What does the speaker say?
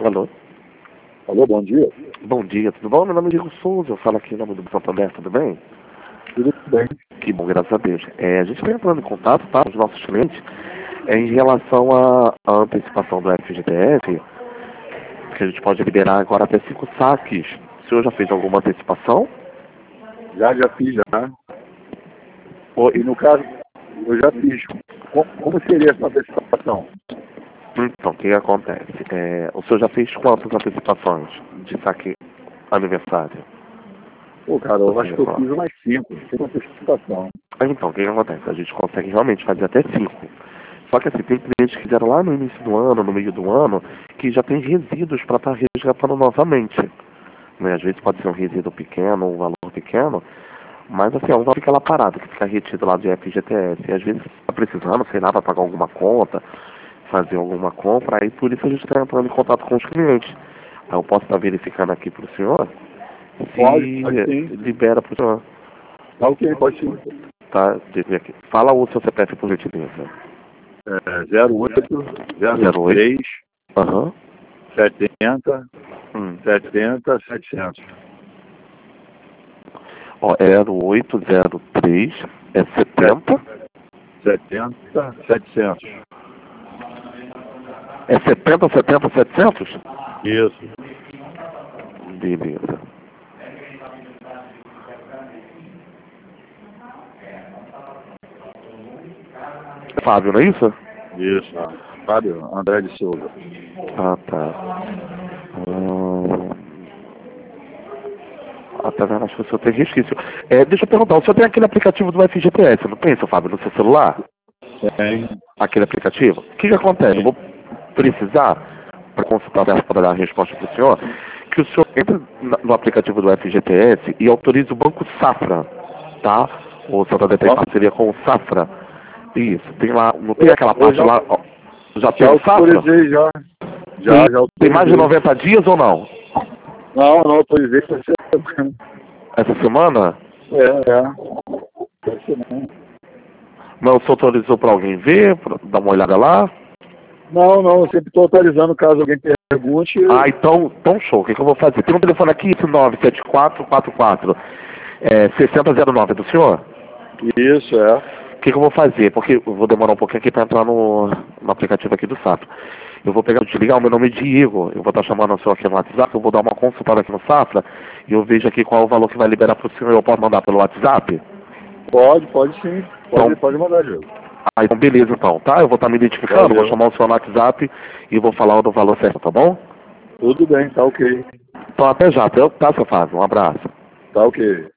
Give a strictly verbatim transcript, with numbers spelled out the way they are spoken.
Alô? Alô, bom dia. Bom dia, tudo bom? Meu nome é Diego Souza, eu falo aqui em nome do Santander, tudo bem? Tudo bem. Que bom, graças a Deus. É, a gente vem entrando em contato, tá, com os nossos clientes, é, em relação à à antecipação do F G T S, que a gente pode liberar agora até cinco saques. O senhor já fez alguma antecipação? Já, já fiz, já. Oi? E no caso, eu já fiz. Como, como seria essa antecipação? Então, o que acontece? É, o senhor já fez quantas antecipações de saque aniversário? Pô, cara, eu acho que eu fiz umas cinco. Cinco antecipação. Então, o que acontece? A gente consegue realmente fazer até cinco. Só que assim, tem clientes que fizeram lá no início do ano, no meio do ano, que já tem resíduos para estar resgatando novamente. Né? Às vezes pode ser um resíduo pequeno, um valor pequeno, mas assim, é um valor que fica lá parado, que fica retido lá de F G T S. E às vezes está precisando, sei lá, para pagar alguma conta, fazer alguma compra, aí por isso a gente está entrando em contato com os clientes. Aí eu posso estar verificando aqui para o senhor se Pode, pode sim. libera para o senhor. Tá ok, pode sim. Tá, deixa eu ver aqui. Fala o seu C P F por gentileza. É, zero oito, zero três, Aham. setenta, Hum. setenta, setecentos. Ó, zero oito zero três é setenta. setenta, setecentos. É setenta, setenta, setecentos? Isso. Beleza. Fábio, não é isso? Isso. Fábio André de Silva. Ah, tá. Hum... Ah, tá vendo? Acho que o senhor tem resquício. É, deixa eu perguntar, o senhor tem aquele aplicativo do F G T S, não tem, seu Fábio, no seu celular? Tem. Aquele aplicativo? O que que acontece? Eu vou precisar, para consultar, para dar a resposta para o senhor, que o senhor entre no aplicativo do F G T S e autorize o Banco Safra, tá? O Santander tem parceria com o Safra. Isso, tem lá, não tem aquela parte já, lá, ó, já tem já o Safra? autorizei, já. Já, tem, já autorizei. Tem mais de noventa dias ou não? Não, não autorizei essa semana. Essa semana? É, é. Essa semana. Mas o senhor autorizou para alguém ver, pra dar uma olhada lá? Não, não, eu sempre estou atualizando caso alguém pergunte. Ah, então, então show, o que, que eu vou fazer? Tem um telefone aqui, esse nove sete quatro quatro quatro, é, seis zero nove, é do senhor? Isso, é. O que, que eu vou fazer? Porque eu vou demorar um pouquinho aqui para entrar no, no aplicativo aqui do Safra. Eu vou pegar, te ligar, o meu nome é Diego, eu vou estar chamando o senhor aqui no WhatsApp, eu vou dar uma consultada aqui no Safra e eu vejo aqui qual é o valor que vai liberar para o senhor, eu posso mandar pelo WhatsApp? Pode, pode sim, pode, Então, pode mandar, Diego. Ah, então beleza então, tá? Eu vou estar me identificando, Valeu. vou chamar o senhor no WhatsApp e vou falar do valor certo, tá bom? Tudo bem, tá ok. Então até já, tá, seu Fábio? Um abraço. Tá ok.